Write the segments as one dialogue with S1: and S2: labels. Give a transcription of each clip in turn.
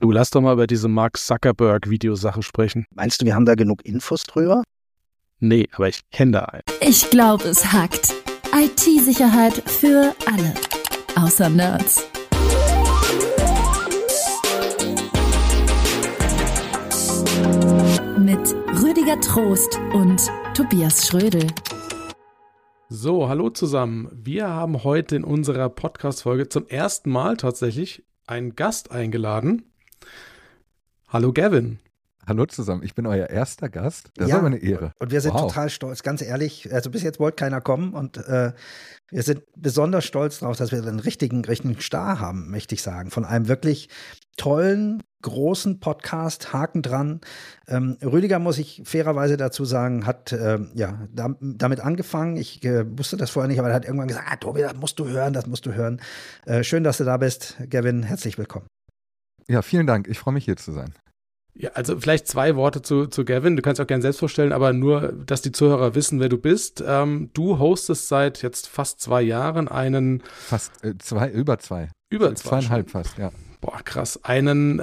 S1: Du, lass doch mal über diese Mark Zuckerberg-Videosache sprechen.
S2: Meinst du, wir haben da genug Infos drüber?
S1: Nee, aber ich kenne da einen.
S3: Ich glaube, es hackt. IT-Sicherheit für alle. Außer Nerds. Mit Rüdiger Trost und Tobias Schrödel.
S1: So, hallo zusammen. Wir haben heute in unserer Podcast-Folge zum ersten Mal tatsächlich einen Gast eingeladen. Hallo Gavin.
S4: Hallo zusammen, ich bin euer erster Gast. Das ist aber eine Ehre.
S2: Und wir sind total stolz, ganz ehrlich. Also bis jetzt wollte keiner kommen und wir sind besonders stolz darauf, dass wir einen richtigen Star haben, möchte ich sagen. Von einem wirklich tollen, großen Podcast, Haken dran. Rüdiger, muss ich fairerweise dazu sagen, hat damit angefangen. Ich wusste das vorher nicht, aber er hat irgendwann gesagt, Tobi, das musst du hören. Schön, dass du da bist. Gavin, herzlich willkommen.
S4: Ja, vielen Dank. Ich freue mich, hier zu sein.
S1: Ja, also vielleicht 2 Worte zu Gavin. Du kannst auch gerne selbst vorstellen, aber nur, dass die Zuhörer wissen, wer du bist. Du hostest seit jetzt fast 2 Jahren einen...
S4: Über 2.
S1: Über 2.
S4: 2,5 fast, ja.
S1: Boah, krass. Einen,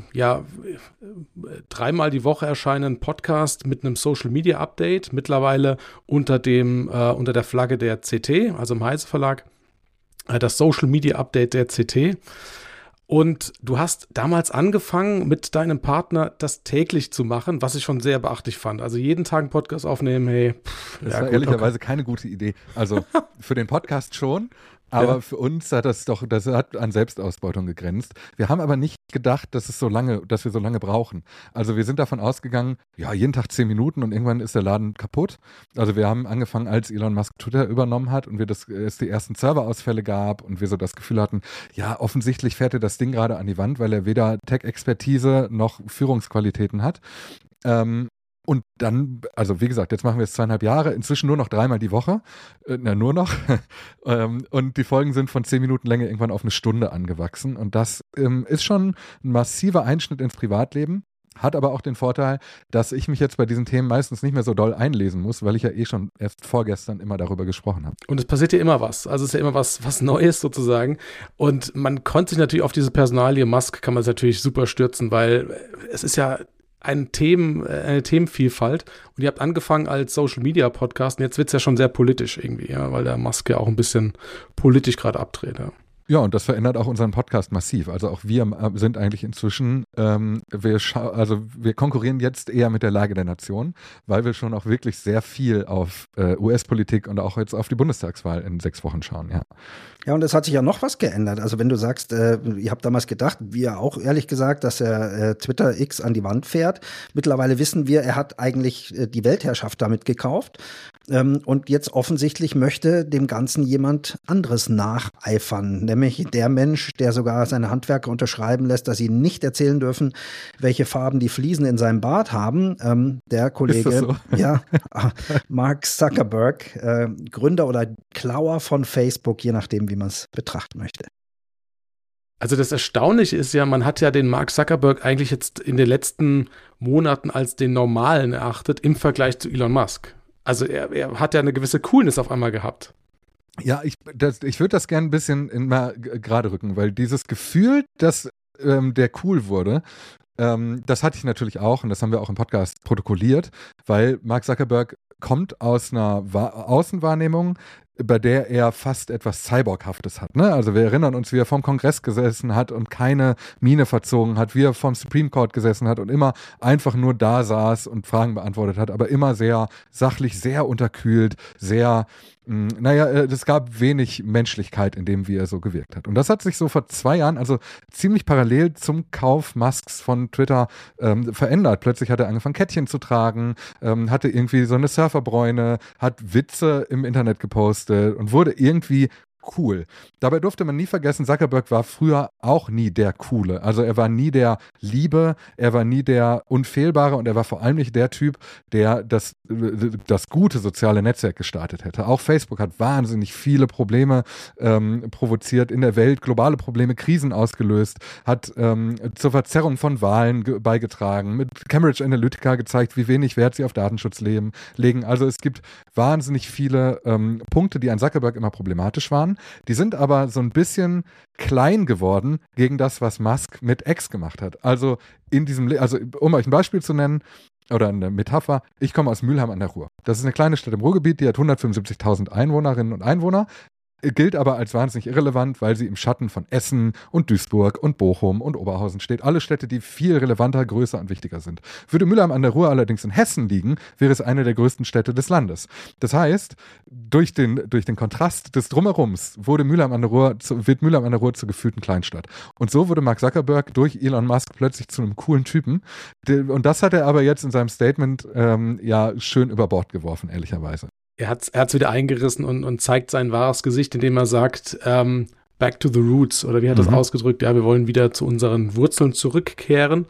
S1: 3-mal die Woche erscheinenden Podcast mit einem Social-Media-Update. Mittlerweile unter der Flagge der CT, also im Heise Verlag. Das Social-Media-Update der CT. Und du hast damals angefangen, mit deinem Partner das täglich zu machen, was ich schon sehr beachtlich fand. Also jeden Tag einen Podcast aufnehmen, hey.
S4: Das war ehrlicherweise keine gute Idee. Also für den Podcast schon, aber für uns hat das hat an Selbstausbeutung gegrenzt. Wir haben aber nicht gedacht, dass wir so lange brauchen. Also wir sind davon ausgegangen, ja, jeden Tag 10 Minuten und irgendwann ist der Laden kaputt. Also wir haben angefangen, als Elon Musk Twitter übernommen hat und es die ersten Serverausfälle gab und wir so das Gefühl hatten, ja, offensichtlich fährt er das Ding gerade an die Wand, weil er weder Tech-Expertise noch Führungsqualitäten hat. Und dann, also wie gesagt, jetzt machen wir es 2,5 Jahre, inzwischen nur noch 3-mal die Woche, und die Folgen sind von 10 Minuten Länge irgendwann auf 1 Stunde angewachsen und das ist schon ein massiver Einschnitt ins Privatleben, hat aber auch den Vorteil, dass ich mich jetzt bei diesen Themen meistens nicht mehr so doll einlesen muss, weil ich ja schon erst vorgestern immer darüber gesprochen habe.
S1: Und es passiert ja immer was, also es ist ja immer was Neues sozusagen und man konnte sich natürlich auf diese Personalie Musk, kann man es natürlich super stürzen, weil es ist ja eine Themenvielfalt und ihr habt angefangen als Social-Media-Podcast und jetzt wird es ja schon sehr politisch irgendwie, ja, weil der Musk ja auch ein bisschen politisch gerade abdreht.
S4: Ja, und das verändert auch unseren Podcast massiv. Also auch wir sind eigentlich inzwischen, wir konkurrieren jetzt eher mit der Lage der Nation, weil wir schon auch wirklich sehr viel auf US-Politik und auch jetzt auf die Bundestagswahl in 6 Wochen schauen, ja.
S2: Ja, und es hat sich ja noch was geändert. Also wenn du sagst, ihr habt damals gedacht, wir auch ehrlich gesagt, dass er Twitter X an die Wand fährt. Mittlerweile wissen wir, er hat eigentlich die Weltherrschaft damit gekauft. Und jetzt offensichtlich möchte dem Ganzen jemand anderes nacheifern. Nämlich der Mensch, der sogar seine Handwerker unterschreiben lässt, dass sie nicht erzählen dürfen, welche Farben die Fliesen in seinem Bad haben. Der Kollege,
S4: ist das so?
S2: Ja, Mark Zuckerberg, Gründer oder Klauer von Facebook, je nachdem, wie man es betrachten möchte.
S1: Also das Erstaunliche ist ja, man hat ja den Mark Zuckerberg eigentlich jetzt in den letzten Monaten als den Normalen erachtet im Vergleich zu Elon Musk. Also er hat ja eine gewisse Coolness auf einmal gehabt.
S4: Ja, ich würde das gerne ein bisschen mal gerade rücken, weil dieses Gefühl, dass der cool wurde, das hatte ich natürlich auch und das haben wir auch im Podcast protokolliert, weil Mark Zuckerberg kommt aus einer Außenwahrnehmung, bei der er fast etwas Cyborghaftes hat. Ne? Also wir erinnern uns, wie er vom Kongress gesessen hat und keine Miene verzogen hat, wie er vom Supreme Court gesessen hat und immer einfach nur da saß und Fragen beantwortet hat, aber immer sehr sachlich, sehr unterkühlt, sehr, es gab wenig Menschlichkeit in dem, wie er so gewirkt hat. Und das hat sich so vor 2 Jahren, also ziemlich parallel zum Kauf Musks von Twitter verändert. Plötzlich hat er angefangen, Kettchen zu tragen, hatte irgendwie so eine Surferbräune, hat Witze im Internet gepostet und wurde irgendwie cool. Dabei durfte man nie vergessen, Zuckerberg war früher auch nie der Coole. Also er war nie der Liebe, er war nie der Unfehlbare und er war vor allem nicht der Typ, der das gute soziale Netzwerk gestartet hätte. Auch Facebook hat wahnsinnig viele Probleme provoziert in der Welt, globale Probleme, Krisen ausgelöst, hat zur Verzerrung von Wahlen beigetragen, mit Cambridge Analytica gezeigt, wie wenig Wert sie auf Datenschutz legen. Also es gibt wahnsinnig viele Punkte, die an Zuckerberg immer problematisch waren. Investoren. Die sind aber so ein bisschen klein geworden gegen das, was Musk mit X gemacht hat. Also um euch ein Beispiel zu nennen, oder eine Metapher, ich komme aus Mülheim an der Ruhr. Das ist eine kleine Stadt im Ruhrgebiet, die hat 175.000 Einwohnerinnen und Einwohner, gilt aber als wahnsinnig irrelevant, weil sie im Schatten von Essen und Duisburg und Bochum und Oberhausen steht. Alle Städte, die viel relevanter, größer und wichtiger sind. Würde Mülheim an der Ruhr allerdings in Hessen liegen, wäre es eine der größten Städte des Landes. Das heißt, durch den Kontrast des Drumherums wird Mülheim an der Ruhr zur gefühlten Kleinstadt. Und so wurde Mark Zuckerberg durch Elon Musk plötzlich zu einem coolen Typen. Und das hat er aber jetzt in seinem Statement schön über Bord geworfen, ehrlicherweise.
S1: Er hat's wieder eingerissen und zeigt sein wahres Gesicht, indem er sagt, back to the roots, oder wie hat er das ausgedrückt? Ja, wir wollen wieder zu unseren Wurzeln zurückkehren,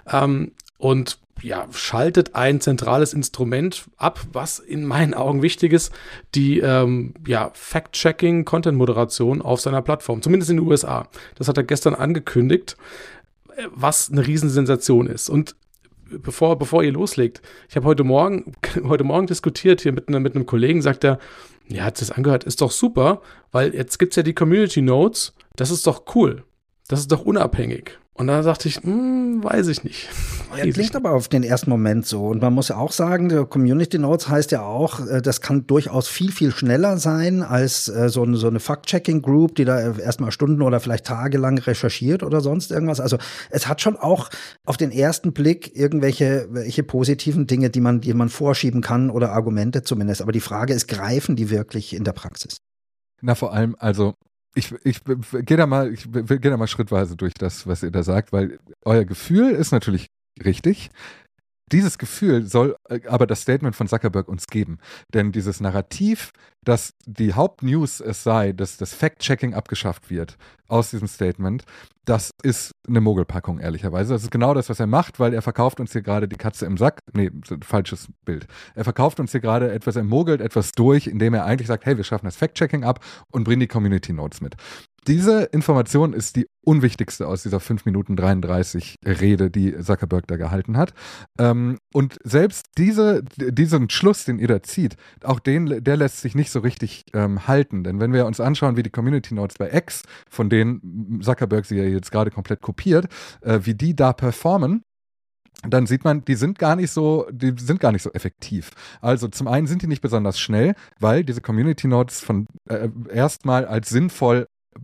S1: und ja, schaltet ein zentrales Instrument ab, was in meinen Augen wichtig ist, die Fact-Checking, Content-Moderation auf seiner Plattform, zumindest in den USA. Das hat er gestern angekündigt, was eine Riesensensation ist. Und bevor ihr loslegt, ich habe heute Morgen diskutiert hier mit einem Kollegen, sagt er, ja, hat sich das angehört, ist doch super, weil jetzt gibt es ja die Community Notes, das ist doch cool, das ist doch unabhängig. Und da dachte ich, weiß ich nicht.
S2: Klingt aber auf den ersten Moment so. Und man muss ja auch sagen, der Community Notes heißt ja auch, das kann durchaus viel, viel schneller sein als so eine Fact-Checking-Group, die da erstmal Stunden oder vielleicht tagelang recherchiert oder sonst irgendwas. Also es hat schon auch auf den ersten Blick welche positiven Dinge, die man vorschieben kann, oder Argumente zumindest. Aber die Frage ist, greifen die wirklich in der Praxis?
S4: Na, vor allem, also Ich gehe da mal schrittweise durch das, was ihr da sagt, weil euer Gefühl ist natürlich richtig. Dieses Gefühl soll aber das Statement von Zuckerberg uns geben. Denn dieses Narrativ, dass die Hauptnews es sei, dass das Fact-Checking abgeschafft wird aus diesem Statement, das ist eine Mogelpackung, ehrlicherweise. Das ist genau das, was er macht, weil er verkauft uns hier gerade die Katze im Sack. Nee, falsches Bild. Er verkauft uns hier gerade etwas, er mogelt etwas durch, indem er eigentlich sagt, hey, wir schaffen das Fact-Checking ab und bringen die Community Notes mit. Diese Information ist die unwichtigste aus dieser 5 Minuten 33 Rede, die Zuckerberg da gehalten hat. Und selbst diesen Schluss, den ihr da zieht, auch der lässt sich nicht so richtig halten. Denn wenn wir uns anschauen, wie die Community Notes bei X, von denen Zuckerberg sie ja jetzt gerade komplett kopiert, wie die da performen, dann sieht man, die sind gar nicht so effektiv. Also zum einen sind die nicht besonders schnell, weil diese Community Notes erstmal als sinnvoll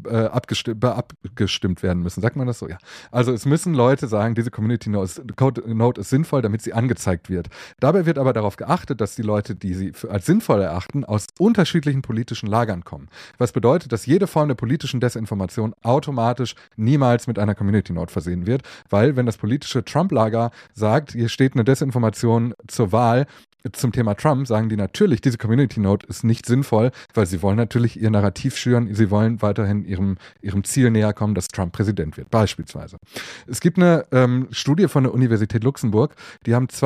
S4: abgestimmt werden müssen. Sagt man das so? Ja. Also es müssen Leute sagen, diese Community Note ist sinnvoll, damit sie angezeigt wird. Dabei wird aber darauf geachtet, dass die Leute, die sie als sinnvoll erachten, aus unterschiedlichen politischen Lagern kommen. Was bedeutet, dass jede Form der politischen Desinformation automatisch niemals mit einer Community Note versehen wird, weil wenn das politische Trump-Lager sagt, hier steht eine Desinformation zur Wahl, zum Thema Trump, sagen die natürlich, diese Community Note ist nicht sinnvoll, weil sie wollen natürlich ihr Narrativ schüren, sie wollen weiterhin ihrem Ziel näher kommen, dass Trump Präsident wird, beispielsweise. Es gibt eine Studie von der Universität Luxemburg, die haben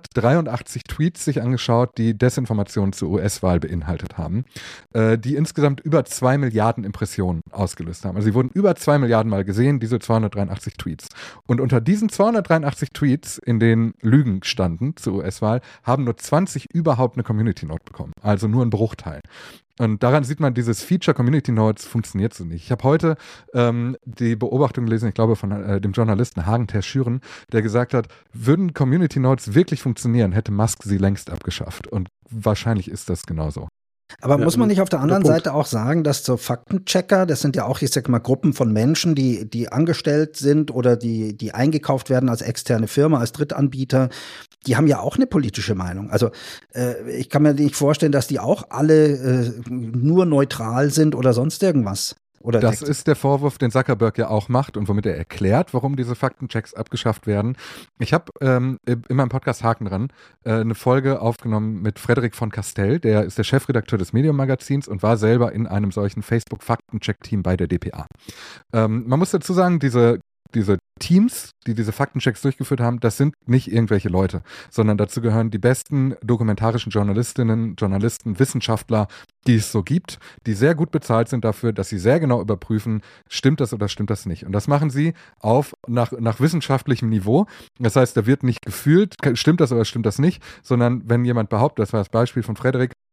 S4: 283 Tweets sich angeschaut, die Desinformationen zur US-Wahl beinhaltet haben, die insgesamt über 2 Milliarden Impressionen ausgelöst haben. Also sie wurden über 2 Milliarden Mal gesehen, diese 283 Tweets. Und unter diesen 283 Tweets, in denen Lügen standen zur US-Wahl, haben nur 20 überhaupt eine Community Note bekommen. Also nur ein Bruchteil. Und daran sieht man, dieses Feature Community Notes funktioniert so nicht. Ich habe heute die Beobachtung gelesen, ich glaube von dem Journalisten Hagen Terschüren, der gesagt hat, würden Community Notes wirklich funktionieren, hätte Musk sie längst abgeschafft. Und wahrscheinlich ist das genauso.
S2: Aber muss man nicht auf der anderen Seite auch sagen, dass so Faktenchecker, das sind ja auch, ich sag mal, Gruppen von Menschen, die angestellt sind oder die eingekauft werden als externe Firma, als Drittanbieter, die haben ja auch eine politische Meinung. Also ich kann mir nicht vorstellen, dass die auch alle nur neutral sind oder sonst irgendwas.
S4: Das ist der Vorwurf, den Zuckerberg ja auch macht und womit er erklärt, warum diese Faktenchecks abgeschafft werden. Ich habe in meinem Podcast Haken dran eine Folge aufgenommen mit Frederik von Castell, der ist der Chefredakteur des Medium-Magazins und war selber in einem solchen Facebook-Faktencheck-Team bei der dpa. Man muss dazu sagen, diese Teams, die diese Faktenchecks durchgeführt haben, das sind nicht irgendwelche Leute, sondern dazu gehören die besten dokumentarischen Journalistinnen, Journalisten, Wissenschaftler, die es so gibt, die sehr gut bezahlt sind dafür, dass sie sehr genau überprüfen, stimmt das oder stimmt das nicht. Und das machen sie nach wissenschaftlichem Niveau. Das heißt, da wird nicht gefühlt, stimmt das oder stimmt das nicht, sondern wenn jemand behauptet, das war das Beispiel von Frederik,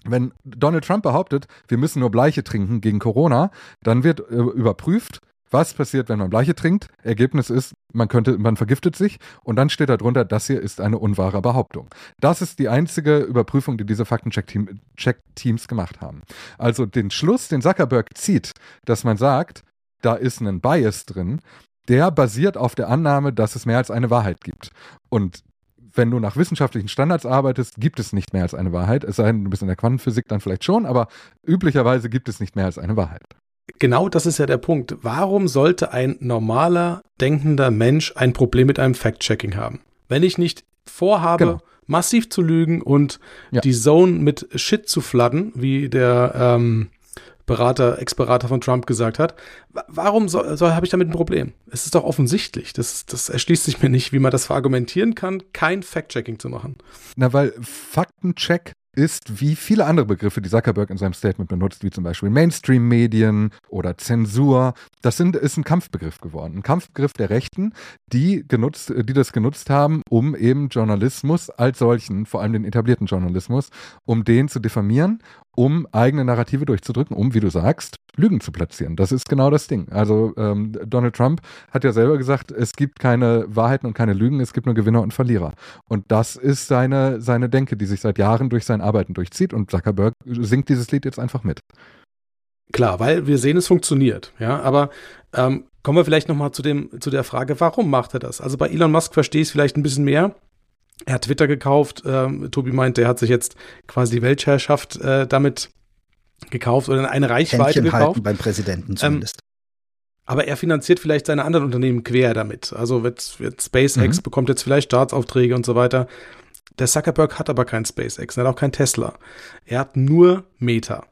S4: Wenn Donald Trump behauptet, wir müssen nur Bleiche trinken gegen Corona, dann wird überprüft, was passiert, wenn man Bleiche trinkt. Ergebnis ist, man vergiftet sich und dann steht da drunter, das hier ist eine unwahre Behauptung. Das ist die einzige Überprüfung, die diese Faktencheck-Teams gemacht haben. Also den Schluss, den Zuckerberg zieht, dass man sagt, da ist ein Bias drin, der basiert auf der Annahme, dass es mehr als eine Wahrheit gibt. Und wenn du nach wissenschaftlichen Standards arbeitest, gibt es nicht mehr als eine Wahrheit. Es sei denn, du bist in der Quantenphysik dann vielleicht schon, aber üblicherweise gibt es nicht mehr als eine Wahrheit.
S1: Genau das ist ja der Punkt. Warum sollte ein normaler, denkender Mensch ein Problem mit einem Fact-Checking haben? Wenn ich nicht vorhabe, massiv zu lügen und die Zone mit Shit zu flooden, wie der Ex-Berater von Trump gesagt hat, warum habe ich damit ein Problem? Es ist doch offensichtlich. Das erschließt sich mir nicht, wie man das verargumentieren kann, kein Fact-Checking zu machen.
S4: Na, weil Faktencheck ist wie viele andere Begriffe, die Zuckerberg in seinem Statement benutzt, wie zum Beispiel Mainstream-Medien oder Zensur. Das ist ein Kampfbegriff geworden. Ein Kampfbegriff der Rechten, die das genutzt haben, um eben Journalismus als solchen, vor allem den etablierten Journalismus, um den zu diffamieren, um eigene Narrative durchzudrücken, um, wie du sagst, Lügen zu platzieren. Das ist genau das Ding. Also Donald Trump hat ja selber gesagt, es gibt keine Wahrheiten und keine Lügen, es gibt nur Gewinner und Verlierer. Und das ist seine Denke, die sich seit Jahren durch sein Arbeiten durchzieht und Zuckerberg singt dieses Lied jetzt einfach mit.
S1: Klar, weil wir sehen, es funktioniert. Ja, aber kommen wir vielleicht nochmal zu der Frage, warum macht er das? Also bei Elon Musk verstehe ich es vielleicht ein bisschen mehr. Er hat Twitter gekauft. Tobi meint, der hat sich jetzt quasi die Weltherrschaft damit gekauft oder eine Reichweite
S2: Händchen
S1: gekauft.
S2: halten beim Präsidenten zumindest.
S1: Aber er finanziert vielleicht seine anderen Unternehmen quer damit. Also wird SpaceX bekommt jetzt vielleicht Staatsaufträge und so weiter. Der Zuckerberg hat aber kein SpaceX, er hat auch kein Tesla. Er hat nur Meta.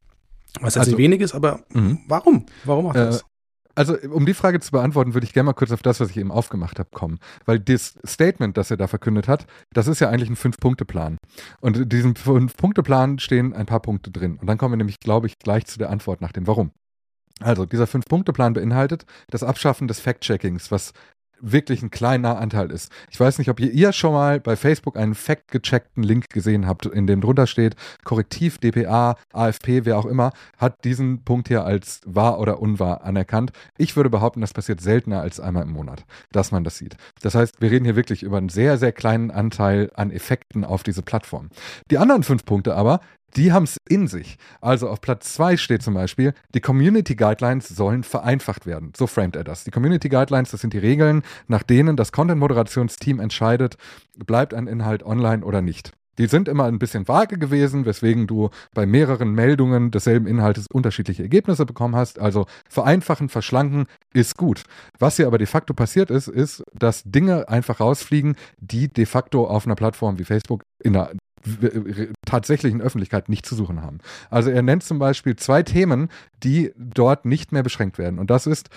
S1: Was jetzt nicht wenig ist, aber warum? Warum macht er das?
S4: Also, um die Frage zu beantworten, würde ich gerne mal kurz auf das, was ich eben aufgemacht habe, kommen. Weil das Statement, das er da verkündet hat, das ist ja eigentlich ein 5-Punkte-Plan. Und in diesem 5-Punkte-Plan stehen ein paar Punkte drin. Und dann kommen wir nämlich, glaube ich, gleich zu der Antwort nach dem Warum. Also, dieser 5-Punkte-Plan beinhaltet das Abschaffen des Fact-Checkings, was wirklich ein kleiner Anteil ist. Ich weiß nicht, ob ihr schon mal bei Facebook einen fact-gecheckten Link gesehen habt, in dem drunter steht, Korrektiv, dpa, AfP, wer auch immer, hat diesen Punkt hier als wahr oder unwahr anerkannt. Ich würde behaupten, das passiert seltener als einmal im Monat, dass man das sieht. Das heißt, wir reden hier wirklich über einen sehr, sehr kleinen Anteil an Effekten auf diese Plattform. Die anderen 5 Punkte aber, die haben es in sich. Also auf Platz 2 steht zum Beispiel, die Community Guidelines sollen vereinfacht werden. So framet er das. Die Community Guidelines, das sind die Regeln, nach denen das Content-Moderationsteam entscheidet, bleibt ein Inhalt online oder nicht. Die sind immer ein bisschen vage gewesen, weswegen du bei mehreren Meldungen desselben Inhaltes unterschiedliche Ergebnisse bekommen hast. Also vereinfachen, verschlanken ist gut. Was hier aber de facto passiert ist, dass Dinge einfach rausfliegen, die de facto auf einer Plattform wie Facebook in der tatsächlichen Öffentlichkeit nicht zu suchen haben. Also er nennt zum Beispiel 2 Themen, die dort nicht mehr beschränkt werden. Und das ist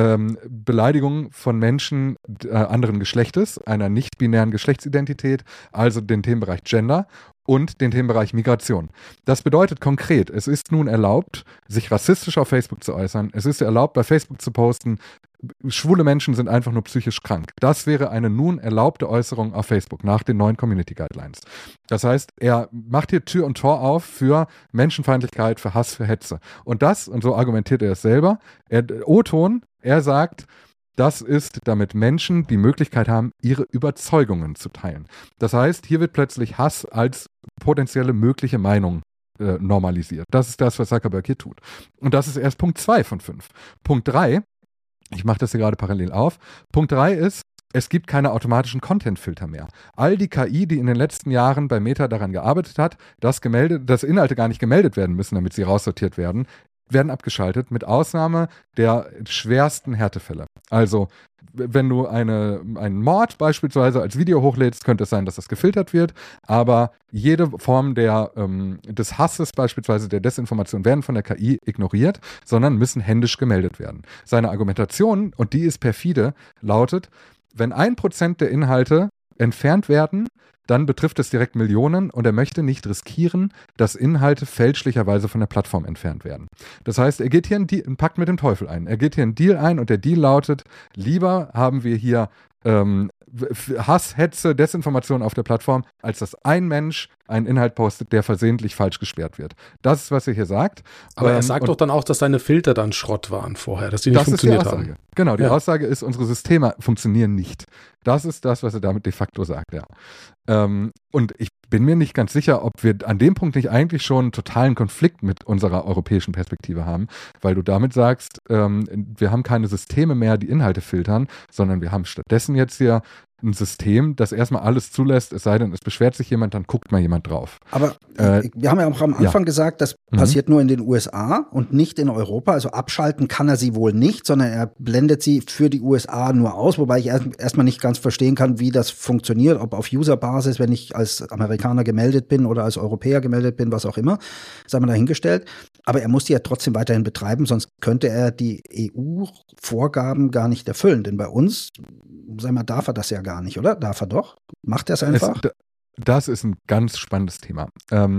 S4: Beleidigung von Menschen anderen Geschlechtes, einer nicht-binären Geschlechtsidentität, also den Themenbereich Gender und den Themenbereich Migration. Das bedeutet konkret, es ist nun erlaubt, sich rassistisch auf Facebook zu äußern. Es ist erlaubt, bei Facebook zu posten, schwule Menschen sind einfach nur psychisch krank. Das wäre eine nun erlaubte Äußerung auf Facebook nach den neuen Community Guidelines. Das heißt, er macht hier Tür und Tor auf für Menschenfeindlichkeit, für Hass, für Hetze. Und so argumentiert er es selber, O-Ton, er sagt, das ist, damit Menschen die Möglichkeit haben, ihre Überzeugungen zu teilen. Das heißt, hier wird plötzlich Hass als potenzielle mögliche Meinung normalisiert. Das ist das, was Zuckerberg hier tut. Und das ist erst Punkt 2 von 5. Punkt 3, ich mache das hier gerade parallel auf, Punkt 3 ist, es gibt keine automatischen Content-Filter mehr. All die KI, die in den letzten Jahren bei Meta daran gearbeitet hat, dass Inhalte gar nicht gemeldet werden müssen, damit sie raussortiert werden abgeschaltet, mit Ausnahme der schwersten Härtefälle. Also, wenn du einen Mord beispielsweise als Video hochlädst, könnte es sein, dass das gefiltert wird, aber jede Form des Hasses, beispielsweise der Desinformation, werden von der KI ignoriert, sondern müssen händisch gemeldet werden. Seine Argumentation, und die ist perfide, lautet, wenn 1% der Inhalte entfernt werden, dann betrifft es direkt Millionen und er möchte nicht riskieren, dass Inhalte fälschlicherweise von der Plattform entfernt werden. Das heißt, er geht hier einen Pakt mit dem Teufel ein. Er geht hier einen Deal ein und der Deal lautet, lieber haben wir hier Hass, Hetze, Desinformation auf der Plattform, als dass ein Mensch einen Inhalt postet, der versehentlich falsch gesperrt wird. Das ist, was er hier sagt.
S1: Aber er sagt doch dann auch, dass seine Filter dann Schrott waren vorher, dass die nicht funktioniert haben.
S4: Genau, die Aussage ist, unsere Systeme funktionieren nicht. Das ist das, was er damit de facto sagt, ja. Und ich bin mir nicht ganz sicher, ob wir an dem Punkt nicht eigentlich schon einen totalen Konflikt mit unserer europäischen Perspektive haben, weil du damit sagst, wir haben keine Systeme mehr, die Inhalte filtern, sondern wir haben stattdessen jetzt hier ein System, das erstmal alles zulässt, es sei denn, es beschwert sich jemand, dann guckt mal jemand drauf.
S2: Aber wir haben ja auch am Anfang gesagt, das passiert nur in den USA und nicht in Europa. Also abschalten kann er sie wohl nicht, sondern er blendet sie für die USA nur aus, wobei ich erstmal nicht ganz verstehen kann, wie das funktioniert, ob auf User-Basis, wenn ich als Amerikaner gemeldet bin oder als Europäer gemeldet bin, was auch immer, sei mal dahingestellt. Aber er muss die ja trotzdem weiterhin betreiben, sonst könnte er die EU-Vorgaben gar nicht erfüllen. Denn bei uns, sag mal, darf er das ja gar nicht, oder? Darf er doch? Macht er es einfach?
S4: Das ist ein ganz spannendes Thema.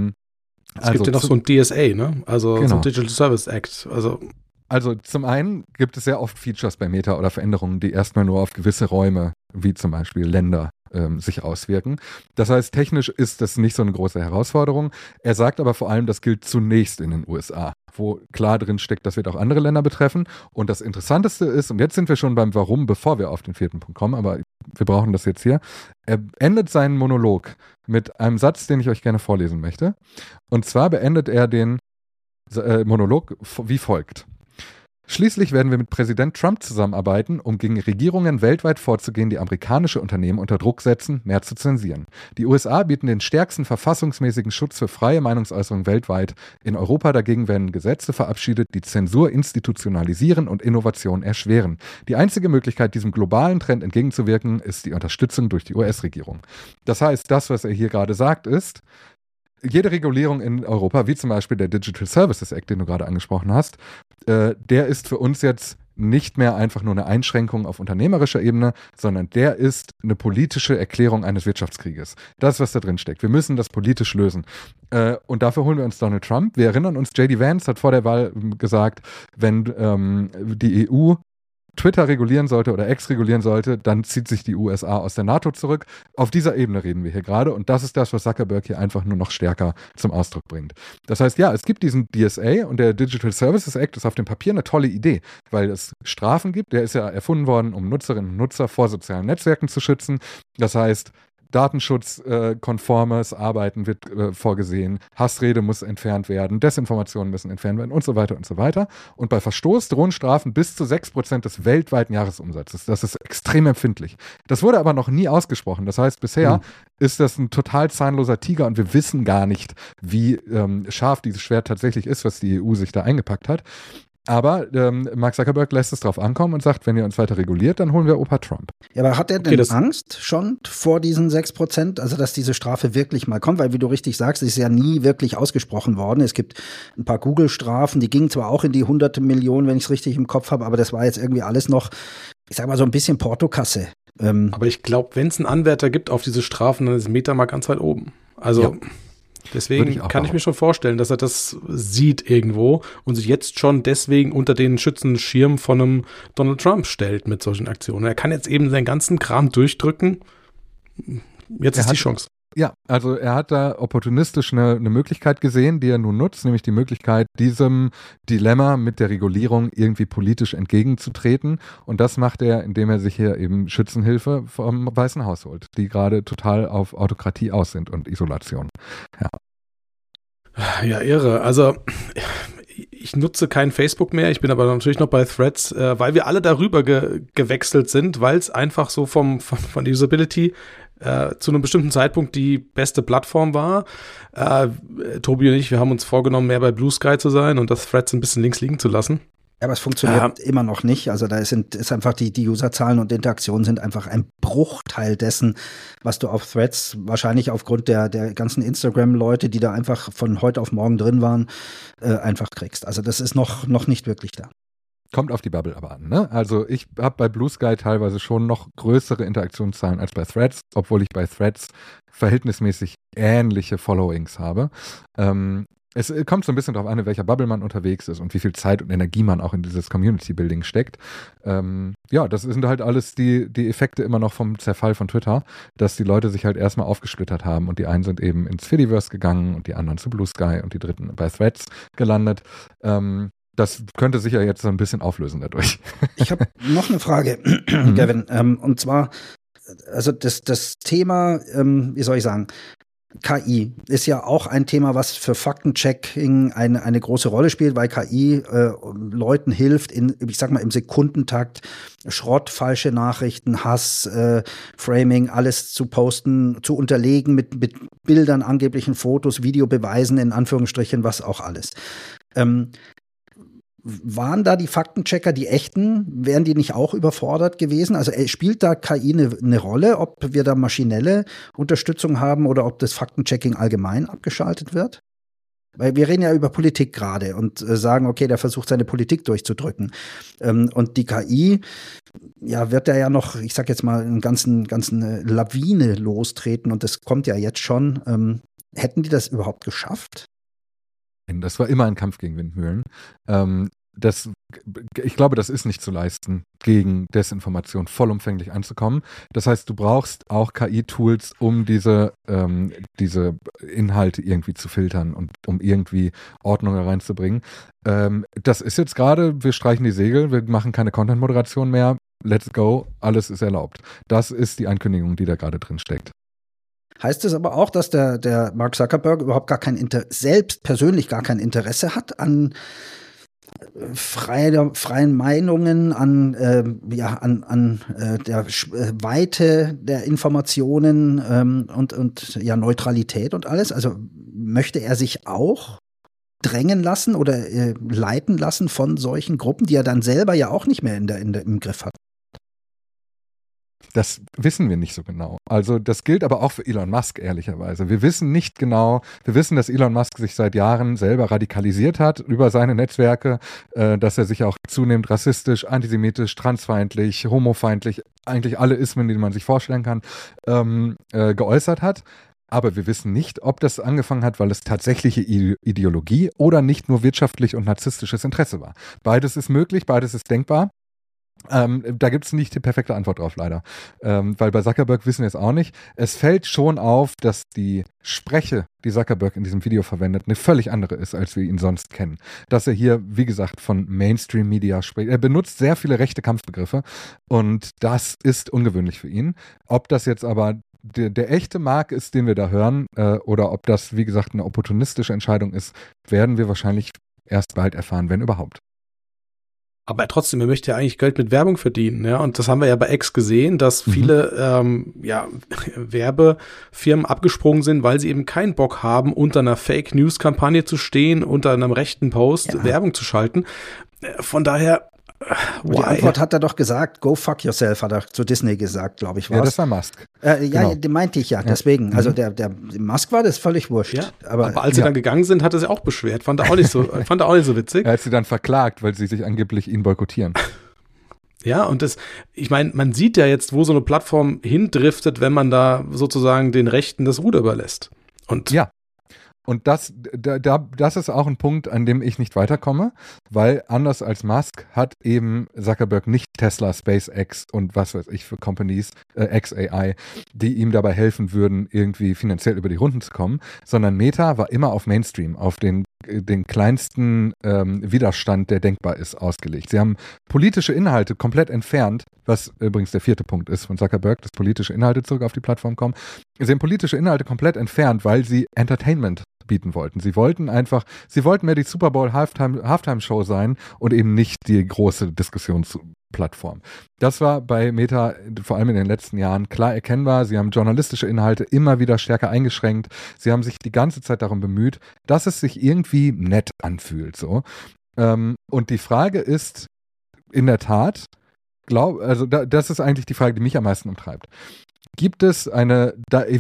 S1: Es gibt ja noch so ein DSA, ne? Also so ein Digital Service Act.
S4: Also zum einen gibt es sehr oft Features bei Meta oder Veränderungen, die erstmal nur auf gewisse Räume, wie zum Beispiel Länder, sich auswirken. Das heißt, technisch ist das nicht so eine große Herausforderung. Er sagt aber vor allem, das gilt zunächst in den USA, wo klar drin steckt, das wird auch andere Länder betreffen. Und das Interessanteste ist, und jetzt sind wir schon beim Warum, bevor wir auf den 4. Punkt kommen, aber wir brauchen das jetzt hier. Er endet seinen Monolog mit einem Satz, den ich euch gerne vorlesen möchte. Und zwar beendet er den Monolog wie folgt. Schließlich werden wir mit Präsident Trump zusammenarbeiten, um gegen Regierungen weltweit vorzugehen, die amerikanische Unternehmen unter Druck setzen, mehr zu zensieren. Die USA bieten den stärksten verfassungsmäßigen Schutz für freie Meinungsäußerung weltweit. In Europa dagegen werden Gesetze verabschiedet, die Zensur institutionalisieren und Innovation erschweren. Die einzige Möglichkeit, diesem globalen Trend entgegenzuwirken, ist die Unterstützung durch die US-Regierung. Das heißt, das, was er hier gerade sagt, ist, jede Regulierung in Europa, wie zum Beispiel der Digital Services Act, den du gerade angesprochen hast, der ist für uns jetzt nicht mehr einfach nur eine Einschränkung auf unternehmerischer Ebene, sondern der ist eine politische Erklärung eines Wirtschaftskrieges. Das ist, was da drin steckt. Wir müssen das politisch lösen. Und dafür holen wir uns Donald Trump. Wir erinnern uns, J.D. Vance hat vor der Wahl gesagt, wenn die EU Twitter regulieren sollte oder X regulieren sollte, dann zieht sich die USA aus der NATO zurück. Auf dieser Ebene reden wir hier gerade und das ist das, was Zuckerberg hier einfach nur noch stärker zum Ausdruck bringt. Das heißt, ja, es gibt diesen DSA und der Digital Services Act ist auf dem Papier eine tolle Idee, weil es Strafen gibt. Der ist ja erfunden worden, um Nutzerinnen und Nutzer vor sozialen Netzwerken zu schützen. Das heißt, datenschutzkonformes Arbeiten wird vorgesehen, Hassrede muss entfernt werden, Desinformationen müssen entfernt werden und so weiter und so weiter. Und bei Verstoß drohen Strafen bis zu 6% des weltweiten Jahresumsatzes. Das ist extrem empfindlich. Das wurde aber noch nie ausgesprochen. Das heißt, bisher ist das ein total zahnloser Tiger und wir wissen gar nicht, wie scharf dieses Schwert tatsächlich ist, was die EU sich da eingepackt hat. Aber Mark Zuckerberg lässt es drauf ankommen und sagt, wenn ihr uns weiter reguliert, dann holen wir Opa Trump.
S2: Ja, aber hat er denn Angst schon vor diesen 6%? Also, dass diese Strafe wirklich mal kommt? Weil, wie du richtig sagst, ist ja nie wirklich ausgesprochen worden. Es gibt ein paar Google-Strafen, die gingen zwar auch in die hunderte Millionen, wenn ich es richtig im Kopf habe, aber das war jetzt irgendwie alles noch, ich sag mal, so ein bisschen Portokasse.
S1: Aber ich glaube, wenn es einen Anwärter gibt auf diese Strafen, dann ist Meta mal ganz weit oben. Also ja. Deswegen kann ich mir schon vorstellen, dass er das sieht irgendwo und sich jetzt schon deswegen unter den schützenden Schirm von einem Donald Trump stellt mit solchen Aktionen. Er kann jetzt eben seinen ganzen Kram durchdrücken. Jetzt ist die Chance.
S4: Ja, also er hat da opportunistisch eine Möglichkeit gesehen, die er nun nutzt, nämlich die Möglichkeit, diesem Dilemma mit der Regulierung irgendwie politisch entgegenzutreten. Und das macht er, indem er sich hier eben Schützenhilfe vom Weißen Haus holt, die gerade total auf Autokratie aus sind und Isolation.
S1: Ja, irre. Also ich nutze kein Facebook mehr, ich bin aber natürlich noch bei Threads, weil wir alle darüber gewechselt sind, weil es einfach so von Usability zu einem bestimmten Zeitpunkt die beste Plattform war. Tobi und ich, wir haben uns vorgenommen, mehr bei Blue Sky zu sein und das Threads ein bisschen links liegen zu lassen.
S2: Ja, aber es funktioniert immer noch nicht. Also da ist einfach die Userzahlen und Interaktionen sind einfach ein Bruchteil dessen, was du auf Threads wahrscheinlich aufgrund der ganzen Instagram-Leute, die da einfach von heute auf morgen drin waren, einfach kriegst. Also das ist noch nicht wirklich da.
S4: Kommt auf die Bubble aber an, ne? Also ich habe bei Blue Sky teilweise schon noch größere Interaktionszahlen als bei Threads, obwohl ich bei Threads verhältnismäßig ähnliche Followings habe. Es kommt so ein bisschen darauf an, in welcher Bubble man unterwegs ist und wie viel Zeit und Energie man auch in dieses Community-Building steckt. Das sind halt alles die Effekte immer noch vom Zerfall von Twitter, dass die Leute sich halt erstmal aufgesplittert haben und die einen sind eben ins Fediverse gegangen und die anderen zu Blue Sky und die dritten bei Threads gelandet. Das könnte sich ja jetzt so ein bisschen auflösen dadurch.
S2: Ich habe noch eine Frage, Gavin, und zwar, also das Thema, wie soll ich sagen, KI ist ja auch ein Thema, was für Faktenchecking eine große Rolle spielt, weil KI Leuten hilft, ich sag mal, im Sekundentakt Schrott, falsche Nachrichten, Hass, Framing, alles zu posten, zu unterlegen mit Bildern, angeblichen Fotos, Videobeweisen, in Anführungsstrichen, was auch alles. Waren da die Faktenchecker, die echten, wären die nicht auch überfordert gewesen? Also spielt da KI eine Rolle, ob wir da maschinelle Unterstützung haben oder ob das Faktenchecking allgemein abgeschaltet wird? Weil wir reden ja über Politik gerade und sagen, okay, der versucht seine Politik durchzudrücken. Und die KI, ja, wird da ja noch, ich sag jetzt mal, einen ganzen Lawine lostreten und das kommt ja jetzt schon. Hätten die das überhaupt geschafft?
S4: Das war immer ein Kampf gegen Windmühlen. Ich glaube, das ist nicht zu leisten, gegen Desinformation vollumfänglich anzukommen. Das heißt, du brauchst auch KI-Tools, um diese Inhalte irgendwie zu filtern und um irgendwie Ordnung reinzubringen. Das ist jetzt gerade, wir streichen die Segel, wir machen keine Content-Moderation mehr, let's go, alles ist erlaubt. Das ist die Ankündigung, die da gerade drin steckt.
S2: Heißt es aber auch, dass der Mark Zuckerberg überhaupt selbst persönlich gar kein Interesse hat an freien Meinungen, an der Weite der Informationen und Neutralität und alles? Also möchte er sich auch drängen lassen oder leiten lassen von solchen Gruppen, die er dann selber ja auch nicht mehr im Griff hat?
S4: Das wissen wir nicht so genau. Also das gilt aber auch für Elon Musk, ehrlicherweise. Wir wissen nicht genau, wir wissen, dass Elon Musk sich seit Jahren selber radikalisiert hat über seine Netzwerke, dass er sich auch zunehmend rassistisch, antisemitisch, transfeindlich, homofeindlich, eigentlich alle Ismen, die man sich vorstellen kann, geäußert hat. Aber wir wissen nicht, ob das angefangen hat, weil es tatsächliche Ideologie oder nicht nur wirtschaftlich und narzisstisches Interesse war. Beides ist möglich, beides ist denkbar. Da gibt es nicht die perfekte Antwort drauf, leider. Weil bei Zuckerberg wissen wir es auch nicht. Es fällt schon auf, dass die Spreche, die Zuckerberg in diesem Video verwendet, eine völlig andere ist, als wir ihn sonst kennen. Dass er hier, wie gesagt, von Mainstream-Media spricht. Er benutzt sehr viele rechte Kampfbegriffe und das ist ungewöhnlich für ihn. Ob das jetzt aber der echte Mark ist, den wir da hören, oder ob das, wie gesagt, eine opportunistische Entscheidung ist, werden wir wahrscheinlich erst bald erfahren, wenn überhaupt.
S1: Aber trotzdem, er möchte ja eigentlich Geld mit Werbung verdienen, ja. Und das haben wir ja bei X gesehen, dass viele Werbefirmen abgesprungen sind, weil sie eben keinen Bock haben, unter einer Fake-News-Kampagne zu stehen, unter einem rechten Post Werbung zu schalten. Von daher,
S2: die Antwort hat er doch gesagt, go fuck yourself, hat er zu Disney gesagt, glaube ich.
S4: Ja, das war Musk.
S2: Genau. Den meinte ich ja, deswegen. Also der Musk war das völlig wurscht. Ja,
S1: aber als sie dann gegangen sind, hat er sich auch beschwert. Fand er auch nicht so witzig.
S4: Er hat sie dann verklagt, weil sie sich angeblich ihn boykottieren.
S1: Ja, und ich meine, man sieht ja jetzt, wo so eine Plattform hindriftet, wenn man da sozusagen den Rechten das Ruder überlässt. Und
S4: ja. Und das ist auch ein Punkt, an dem ich nicht weiterkomme, weil anders als Musk hat eben Zuckerberg nicht Tesla, SpaceX und was weiß ich für Companies, XAI, die ihm dabei helfen würden, irgendwie finanziell über die Runden zu kommen, sondern Meta war immer auf Mainstream, auf den kleinsten Widerstand, der denkbar ist, ausgelegt. Sie haben politische Inhalte komplett entfernt, was übrigens der 4. Punkt ist von Zuckerberg, dass politische Inhalte zurück auf die Plattform kommen. Sie haben politische Inhalte komplett entfernt, weil sie Entertainment bieten wollten. Sie wollten mehr die Super Bowl Halftime-Show sein und eben nicht die große Diskussionsplattform. Das war bei Meta vor allem in den letzten Jahren klar erkennbar. Sie haben journalistische Inhalte immer wieder stärker eingeschränkt. Sie haben sich die ganze Zeit darum bemüht, dass es sich irgendwie nett anfühlt. So. Und die Frage ist in der Tat, das ist eigentlich die Frage, die mich am meisten umtreibt. Gibt es einen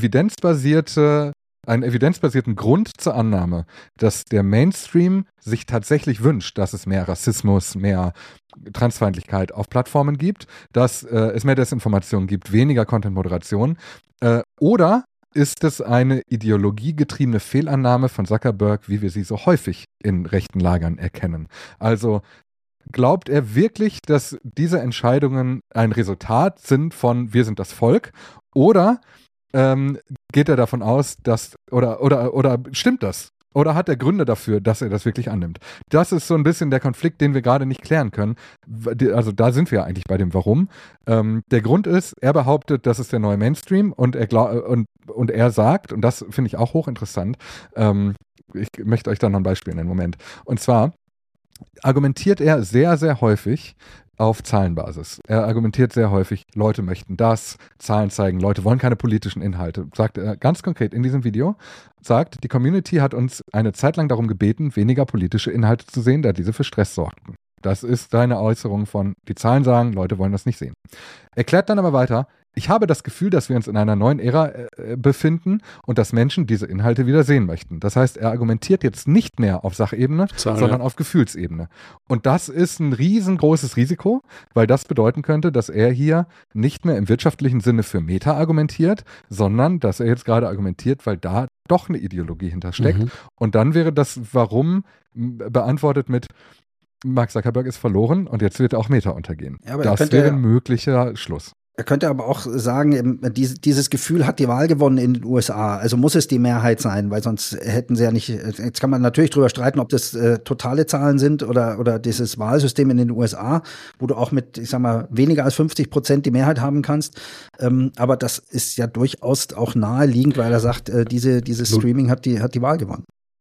S4: evidenzbasierten Grund zur Annahme, dass der Mainstream sich tatsächlich wünscht, dass es mehr Rassismus, mehr Transfeindlichkeit auf Plattformen gibt, dass es mehr Desinformation gibt, weniger Content-Moderation? Oder ist es eine ideologiegetriebene Fehlannahme von Zuckerberg, wie wir sie so häufig in rechten Lagern erkennen. Also glaubt er wirklich, dass diese Entscheidungen ein Resultat sind von wir sind das Volk, oder geht er davon aus, dass oder stimmt das? Oder hat er Gründe dafür, dass er das wirklich annimmt? Das ist so ein bisschen der Konflikt, den wir gerade nicht klären können. Also da sind wir eigentlich bei dem Warum. Der Grund ist, er behauptet, das ist der neue Mainstream und er sagt, und das finde ich auch hochinteressant, ich möchte euch da noch ein Beispiel nennen, Moment. Und zwar argumentiert er sehr, sehr häufig auf Zahlenbasis. Er argumentiert sehr häufig, Leute möchten das, Zahlen zeigen, Leute wollen keine politischen Inhalte. Sagt er ganz konkret in diesem Video, sagt, die Community hat uns eine Zeit lang darum gebeten, weniger politische Inhalte zu sehen, da diese für Stress sorgten. Das ist seine Äußerung von, die Zahlen sagen, Leute wollen das nicht sehen. Erklärt dann aber weiter, ich habe das Gefühl, dass wir uns in einer neuen Ära befinden und dass Menschen diese Inhalte wieder sehen möchten. Das heißt, er argumentiert jetzt nicht mehr auf Sachebene, sondern auf Gefühlsebene. Und das ist ein riesengroßes Risiko, weil das bedeuten könnte, dass er hier nicht mehr im wirtschaftlichen Sinne für Meta argumentiert, sondern dass er jetzt gerade argumentiert, weil da doch eine Ideologie hintersteckt. Und dann wäre das Warum beantwortet mit Mark Zuckerberg ist verloren und jetzt wird auch Meta untergehen. Ja, das wäre ein möglicher Schluss.
S2: Er könnte aber auch sagen, dieses Gefühl hat die Wahl gewonnen in den USA. Also muss es die Mehrheit sein, weil sonst hätten sie ja nicht, jetzt kann man natürlich drüber streiten, ob das totale Zahlen sind oder dieses Wahlsystem in den USA, wo du auch mit, ich sag mal, weniger als 50% die Mehrheit haben kannst. Aber das ist ja durchaus auch naheliegend, weil er sagt, dieses Streaming hat die Wahl gewonnen.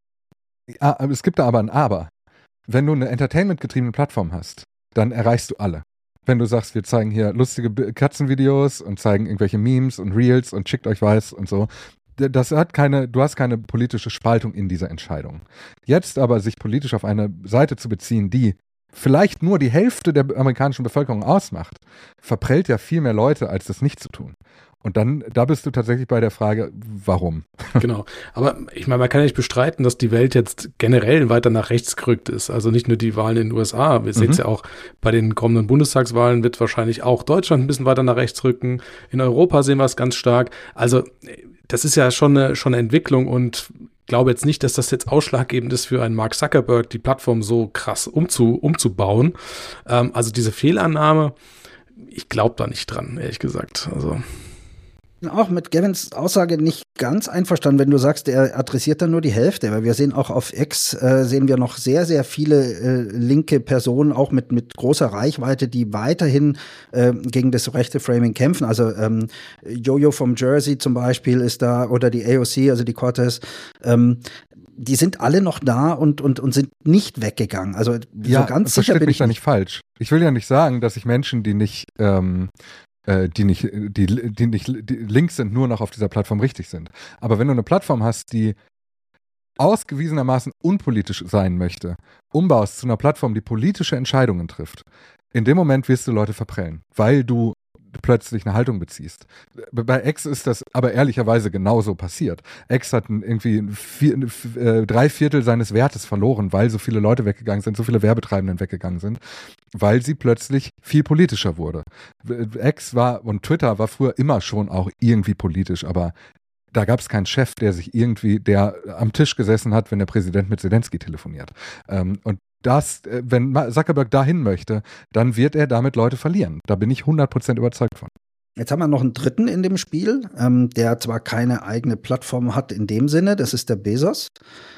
S4: Ja, es gibt da aber ein Aber. Wenn du eine entertainment-getriebene Plattform hast, dann erreichst du alle. Wenn du sagst, wir zeigen hier lustige Katzenvideos und zeigen irgendwelche Memes und Reels und schickt euch weiß und so, du hast keine politische Spaltung in dieser Entscheidung. Jetzt aber sich politisch auf eine Seite zu beziehen, die vielleicht nur die Hälfte der amerikanischen Bevölkerung ausmacht, verprellt ja viel mehr Leute, als das nicht zu tun. Und dann, da bist du tatsächlich bei der Frage, warum?
S1: Genau. Aber ich meine, man kann ja nicht bestreiten, dass die Welt jetzt generell weiter nach rechts gerückt ist. Also nicht nur die Wahlen in den USA. Wir sehen es ja auch bei den kommenden Bundestagswahlen, wird wahrscheinlich auch Deutschland ein bisschen weiter nach rechts rücken. In Europa sehen wir es ganz stark. Also das ist ja schon eine Entwicklung und ich glaube jetzt nicht, dass das jetzt ausschlaggebend ist für einen Mark Zuckerberg, die Plattform so krass umzubauen. Also diese Fehlannahme, ich glaube da nicht dran, ehrlich gesagt. Also
S2: auch mit Gavins Aussage nicht ganz einverstanden, wenn du sagst, er adressiert dann nur die Hälfte, weil wir sehen auch auf X, sehen wir noch sehr, sehr viele linke Personen, auch mit großer Reichweite, die weiterhin gegen das rechte Framing kämpfen. Also Jojo vom Jersey zum Beispiel ist da, oder die AOC, also die Cortez, die sind alle noch da und sind nicht weggegangen. Also
S4: ja,
S2: so ganz sicher bin ich
S4: da nicht falsch. Ich will ja nicht sagen, dass ich Menschen, die nicht links sind, nur noch auf dieser Plattform richtig sind. Aber wenn du eine Plattform hast, die ausgewiesenermaßen unpolitisch sein möchte, umbaust zu einer Plattform, die politische Entscheidungen trifft, in dem Moment wirst du Leute verprellen, weil du plötzlich eine Haltung beziehst. Bei X ist das aber ehrlicherweise genauso passiert. X hat irgendwie 3/4 seines Wertes verloren, weil so viele Leute weggegangen sind, so viele Werbetreibenden weggegangen sind, weil sie plötzlich viel politischer wurde. X und Twitter war früher immer schon auch irgendwie politisch, aber da gab es keinen Chef, der am Tisch gesessen hat, wenn der Präsident mit Zelensky telefoniert. Und wenn Zuckerberg dahin möchte, dann wird er damit Leute verlieren. Da bin ich 100% überzeugt von.
S2: Jetzt haben wir noch einen dritten in dem Spiel, der zwar keine eigene Plattform hat in dem Sinne, das ist der Bezos.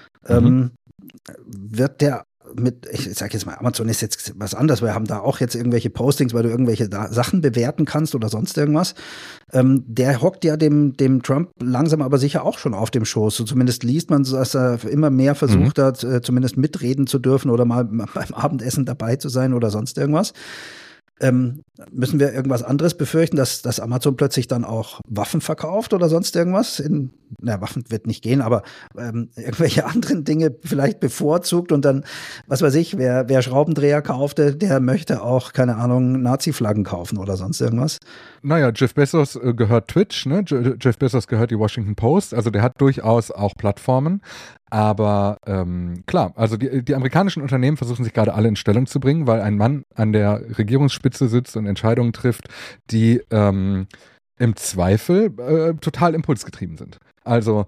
S2: Wird der ich sag jetzt mal, Amazon ist jetzt was anderes, wir haben da auch jetzt irgendwelche Postings, weil du irgendwelche Sachen bewerten kannst oder sonst irgendwas. Der hockt ja dem Trump langsam aber sicher auch schon auf dem Schoß. So zumindest liest man, dass er immer mehr versucht hat, zumindest mitreden zu dürfen oder mal beim Abendessen dabei zu sein oder sonst irgendwas. Müssen wir irgendwas anderes befürchten, dass Amazon plötzlich dann auch Waffen verkauft oder sonst irgendwas? Waffen wird nicht gehen, aber irgendwelche anderen Dinge vielleicht bevorzugt und dann, was weiß ich, wer Schraubendreher kaufte, der möchte auch, keine Ahnung, Nazi-Flaggen kaufen oder sonst irgendwas.
S4: Naja, Jeff Bezos gehört Twitch, ne? Jeff Bezos gehört die Washington Post, also der hat durchaus auch Plattformen. Aber klar, also die amerikanischen Unternehmen versuchen sich gerade alle in Stellung zu bringen, weil ein Mann an der Regierungsspitze sitzt und Entscheidungen trifft, die im Zweifel total impulsgetrieben sind. Also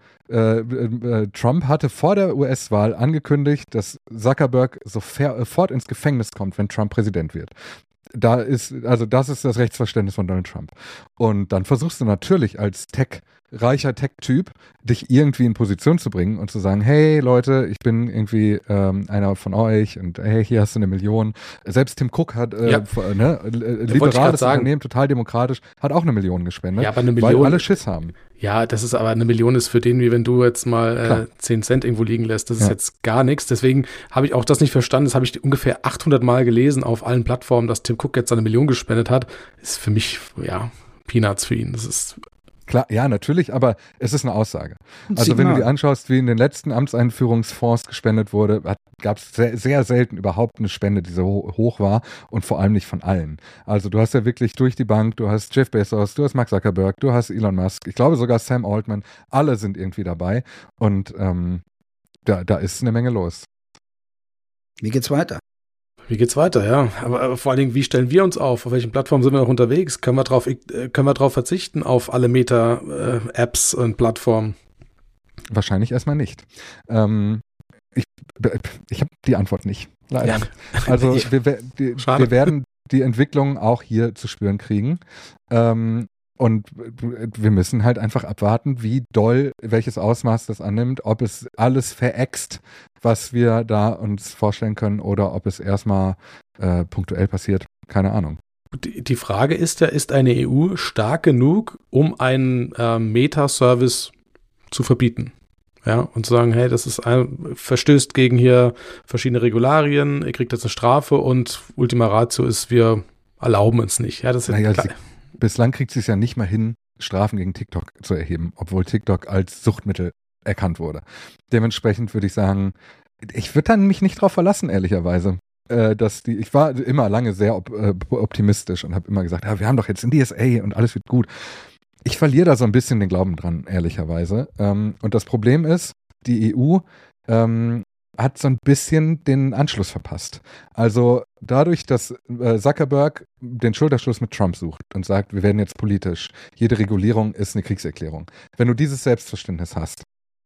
S4: Trump hatte vor der US-Wahl angekündigt, dass Zuckerberg sofort ins Gefängnis kommt, wenn Trump Präsident wird. Das ist das Rechtsverständnis von Donald Trump. Und dann versuchst du natürlich als reicher Tech-Typ, dich irgendwie in Position zu bringen und zu sagen, hey Leute, ich bin irgendwie einer von euch und hey, hier hast du 1 Million. Selbst Tim Cook hat liberales Unternehmen, total demokratisch, hat auch 1 Million gespendet,
S1: ja, aber 1 Million,
S4: weil alle Schiss haben.
S1: Ja, das ist aber 1 Million ist für den, wie wenn du jetzt mal 10 Cent irgendwo liegen lässt. Das ist jetzt gar nichts. Deswegen habe ich auch das nicht verstanden. Das habe ich ungefähr 800 Mal gelesen auf allen Plattformen, dass Tim Cook jetzt 1 Million gespendet hat. Ist für mich, Peanuts für ihn. Das ist
S4: klar, ja, natürlich, aber es ist eine Aussage. Also wenn du dir anschaust, wie in den letzten Amtseinführungsfonds gespendet wurde, gab es sehr, sehr selten überhaupt eine Spende, die so hoch war und vor allem nicht von allen. Also du hast ja wirklich durch die Bank, du hast Jeff Bezos, du hast Mark Zuckerberg, du hast Elon Musk, ich glaube sogar Sam Altman, alle sind irgendwie dabei und da ist eine Menge los.
S2: Wie geht's weiter?
S1: Wie geht's weiter, ja. Aber vor allen Dingen, wie stellen wir uns auf? Auf welchen Plattformen sind wir noch unterwegs? Können wir drauf verzichten auf alle Meta-Apps und Plattformen?
S4: Wahrscheinlich erstmal nicht. Ich habe die Antwort nicht. Leider. Ja. Also wir werden die Entwicklung auch hier zu spüren kriegen. Und wir müssen halt einfach abwarten, wie doll, welches Ausmaß das annimmt, ob es alles veräxt, was wir da uns vorstellen können, oder ob es erstmal punktuell passiert. Keine Ahnung.
S1: Die Frage ist ja, ist eine EU stark genug, um einen Meta-Service zu verbieten? Ja, und zu sagen, hey, das ist verstößt gegen hier verschiedene Regularien, ihr kriegt jetzt eine Strafe und Ultima Ratio ist, wir erlauben es nicht. Ja, das ist ja klar.
S4: Bislang kriegt sie es ja nicht mal hin, Strafen gegen TikTok zu erheben, obwohl TikTok als Suchtmittel erkannt wurde. Dementsprechend würde ich sagen, ich würde dann mich nicht drauf verlassen, ehrlicherweise. Ich war immer lange sehr optimistisch und habe immer gesagt, ja, wir haben doch jetzt ein DSA und alles wird gut. Ich verliere da so ein bisschen den Glauben dran, ehrlicherweise. Und das Problem ist, die EU hat so ein bisschen den Anschluss verpasst. Also dadurch, dass Zuckerberg den Schulterschluss mit Trump sucht und sagt, wir werden jetzt politisch, jede Regulierung ist eine Kriegserklärung. Wenn du dieses Selbstverständnis hast,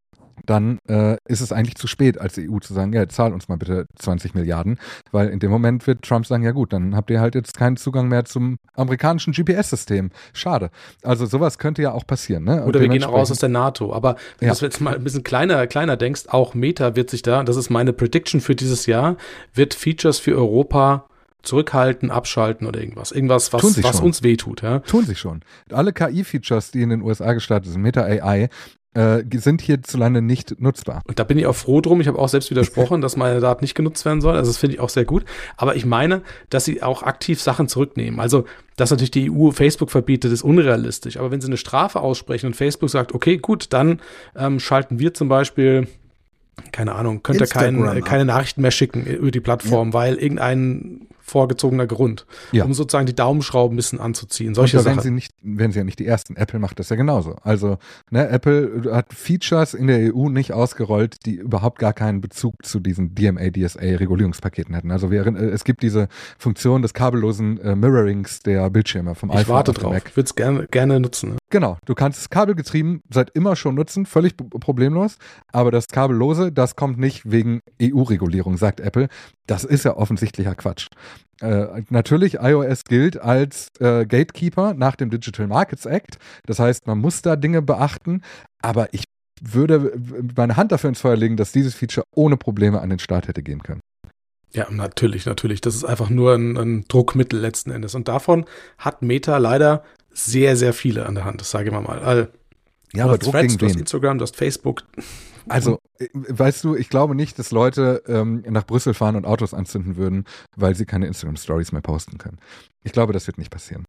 S4: dann ist es eigentlich zu spät als EU zu sagen, ja, zahl uns mal bitte 20 Milliarden, weil in dem Moment wird Trump sagen, ja gut, dann habt ihr halt jetzt keinen Zugang mehr zum amerikanischen GPS-System. Schade. Also sowas könnte ja auch passieren. Ne?
S1: Oder wir gehen auch raus aus der NATO. Aber wenn du jetzt mal ein bisschen kleiner denkst, auch Meta wird sich da, das ist meine Prediction für dieses Jahr, wird Features für Europa zurückhalten, abschalten oder irgendwas. Irgendwas, was uns wehtut. Ja?
S4: Tun sie schon. Alle KI-Features, die in den USA gestartet sind, Meta AI, sind hierzulande nicht nutzbar.
S1: Und da bin ich auch froh drum. Ich habe auch selbst widersprochen, dass meine Daten nicht genutzt werden sollen. Also das finde ich auch sehr gut. Aber ich meine, dass sie auch aktiv Sachen zurücknehmen. Also, dass natürlich die EU Facebook verbietet, ist unrealistisch. Aber wenn sie eine Strafe aussprechen und Facebook sagt, okay, gut, dann schalten wir zum Beispiel, keine Ahnung, könnt ihr keine Nachrichten mehr schicken über die Plattform, weil irgendein vorgezogener Grund, um sozusagen die Daumenschrauben ein bisschen anzuziehen. Solche Sachen.
S4: Werden sie ja nicht die Ersten. Apple macht das ja genauso. Also Apple hat Features in der EU nicht ausgerollt, die überhaupt gar keinen Bezug zu diesen DMA, DSA-Regulierungspaketen hätten. Also es gibt diese Funktion des kabellosen Mirrorings der Bildschirme vom iPhone.
S1: Ich warte drauf. Ich würde es gerne nutzen. Ne?
S4: Genau. Du kannst es kabelgetrieben seit immer schon nutzen, völlig problemlos. Aber das kabellose, das kommt nicht wegen EU-Regulierung, sagt Apple. Das ist ja offensichtlicher Quatsch. Natürlich, iOS gilt als Gatekeeper nach dem Digital Markets Act. Das heißt, man muss da Dinge beachten. Aber ich würde meine Hand dafür ins Feuer legen, dass dieses Feature ohne Probleme an den Start hätte gehen können.
S1: Ja, natürlich. Das ist einfach nur ein Druckmittel letzten Endes. Und davon hat Meta leider sehr, sehr viele an der Hand. Das sage ich mal. Also,
S4: ja, aber Druck
S1: Threads,
S4: gegen
S1: du hast
S4: wen?
S1: Instagram, du hast Facebook.
S4: Also, weißt du, ich glaube nicht, dass Leute nach Brüssel fahren und Autos anzünden würden, weil sie keine Instagram-Stories mehr posten können. Ich glaube, das wird nicht passieren.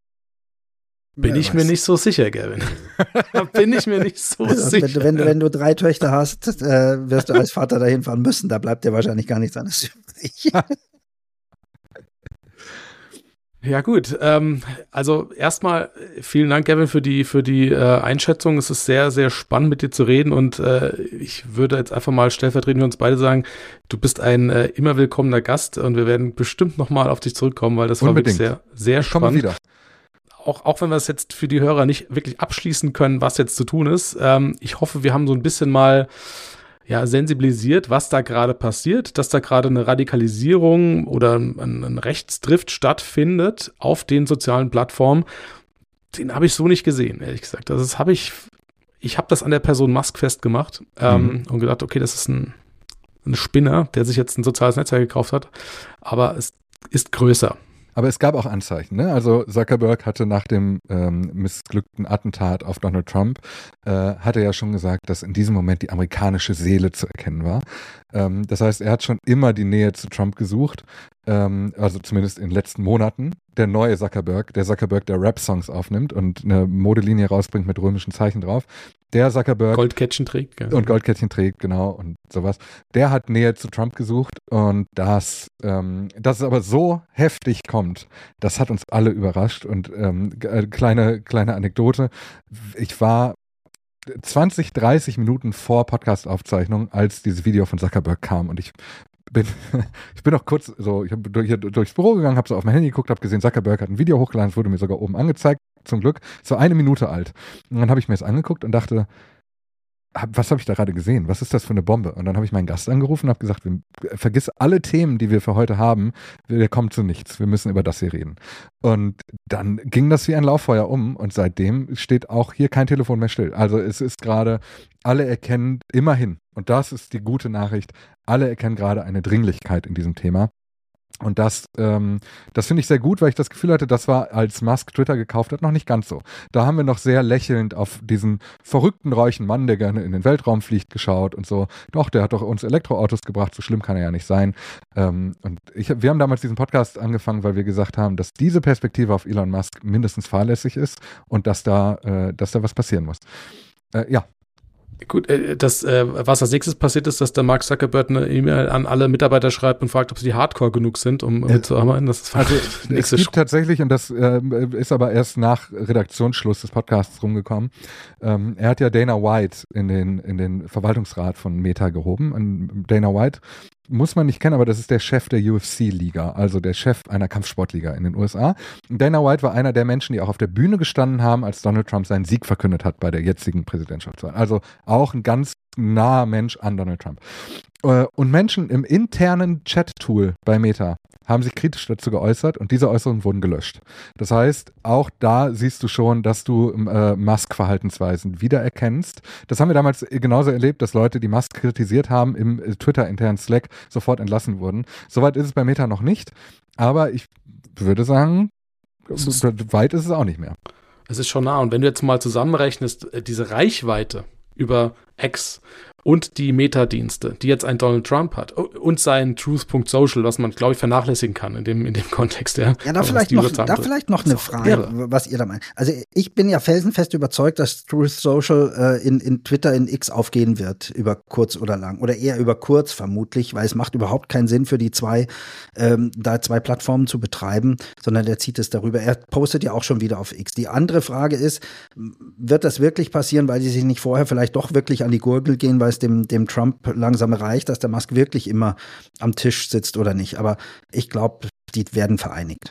S1: Bin ich mir nicht so sicher, Gavin. Bin ich mir nicht so sicher.
S2: Wenn du 3 Töchter hast, wirst du als Vater dahin fahren müssen. Da bleibt dir wahrscheinlich gar nichts anderes übrig.
S1: Ja gut, also erstmal vielen Dank, Gavin, für die Einschätzung. Es ist sehr, sehr spannend, mit dir zu reden und ich würde jetzt einfach mal stellvertretend für uns beide sagen, du bist ein immer willkommener Gast und wir werden bestimmt nochmal auf dich zurückkommen, weil das war wirklich sehr, sehr spannend.
S4: Wieder.
S1: auch wenn wir es jetzt für die Hörer nicht wirklich abschließen können, was jetzt zu tun ist, ich hoffe, wir haben so ein bisschen mal sensibilisiert, was da gerade passiert, dass da gerade eine Radikalisierung oder ein Rechtsdrift stattfindet auf den sozialen Plattformen. Den habe ich so nicht gesehen, ehrlich gesagt. Also ich habe das an der Person Musk festgemacht und gedacht, okay, das ist ein Spinner, der sich jetzt ein soziales Netzwerk gekauft hat, aber es ist größer.
S4: Aber es gab auch Anzeichen, ne? Also Zuckerberg hatte nach dem missglückten Attentat auf Donald Trump, hatte ja schon gesagt, dass in diesem Moment die amerikanische Seele zu erkennen war. Das heißt, er hat schon immer die Nähe zu Trump gesucht, also zumindest in den letzten Monaten. Der neue Zuckerberg, der Rap-Songs aufnimmt und eine Modelinie rausbringt mit römischen Zeichen drauf. Der Zuckerberg
S1: Goldkettchen trägt. Ja.
S4: Und Goldkettchen trägt, genau, und sowas. Der hat Nähe zu Trump gesucht und dass es aber so heftig kommt, das hat uns alle überrascht. Und kleine Anekdote, ich war 20, 30 Minuten vor Podcast-Aufzeichnung, als dieses Video von Zuckerberg kam, und ich bin noch kurz so, ich habe hier durchs Büro gegangen, habe so auf mein Handy geguckt, habe gesehen, Zuckerberg hat ein Video hochgeladen, es wurde mir sogar oben angezeigt, zum Glück, so 1 Minute alt. Und dann habe ich mir das angeguckt und dachte, was habe ich da gerade gesehen? Was ist das für eine Bombe? Und dann habe ich meinen Gast angerufen und habe gesagt, vergiss alle Themen, die wir für heute haben, wir kommen zu nichts, wir müssen über das hier reden. Und dann ging das wie ein Lauffeuer um und seitdem steht auch hier kein Telefon mehr still. Also es ist gerade, alle erkennen immerhin, und das ist die gute Nachricht, alle erkennen gerade eine Dringlichkeit in diesem Thema. Und das finde ich sehr gut, weil ich das Gefühl hatte, das war, als Musk Twitter gekauft hat, noch nicht ganz so. Da haben wir noch sehr lächelnd auf diesen verrückten, reichen Mann, der gerne in den Weltraum fliegt, geschaut und so. Doch, der hat doch uns Elektroautos gebracht, so schlimm kann er ja nicht sein. Und wir haben damals diesen Podcast angefangen, weil wir gesagt haben, dass diese Perspektive auf Elon Musk mindestens fahrlässig ist und dass da was passieren muss. Ja.
S1: Gut, was als nächstes passiert ist, dass der Mark Zuckerberg eine E-Mail an alle Mitarbeiter schreibt und fragt, ob sie Hardcore genug sind, um mitzuarbeiten. Das ist
S4: also es gibt tatsächlich, und das ist aber erst nach Redaktionsschluss des Podcasts rumgekommen, er hat ja Dana White in den Verwaltungsrat von Meta gehoben. Und Dana White muss man nicht kennen, aber das ist der Chef der UFC-Liga, also der Chef einer Kampfsportliga in den USA. Dana White war einer der Menschen, die auch auf der Bühne gestanden haben, als Donald Trump seinen Sieg verkündet hat bei der jetzigen Präsidentschaftswahl. Also auch ein ganz naher Mensch an Donald Trump. Und Menschen im internen Chat-Tool bei Meta haben sich kritisch dazu geäußert und diese Äußerungen wurden gelöscht. Das heißt, auch da siehst du schon, dass du Musk-Verhaltensweisen wiedererkennst. Das haben wir damals genauso erlebt, dass Leute, die Musk kritisiert haben, im Twitter-internen Slack sofort entlassen wurden. Soweit ist es bei Meta noch nicht, aber ich würde sagen, weit ist es auch nicht mehr.
S1: Es ist schon nah. Und wenn du jetzt mal zusammenrechnest, diese Reichweite über X und die Meta-Dienste, die jetzt ein Donald Trump hat und sein Truth.social, was man, glaube ich, vernachlässigen kann in dem Kontext. Ja,
S2: da vielleicht noch eine Frage, was ihr da meint. Also ich bin ja felsenfest überzeugt, dass Truth Social in Twitter, in X aufgehen wird, über kurz oder lang. Oder eher über kurz vermutlich, weil es macht überhaupt keinen Sinn für die zwei Plattformen zu betreiben, sondern der zieht es darüber. Er postet ja auch schon wieder auf X. Die andere Frage ist, wird das wirklich passieren, weil die sich nicht vorher vielleicht doch wirklich an die Gurgel gehen, weil es dem Trump langsam reicht, dass der Musk wirklich immer am Tisch sitzt oder nicht. Aber ich glaube, die werden vereinigt.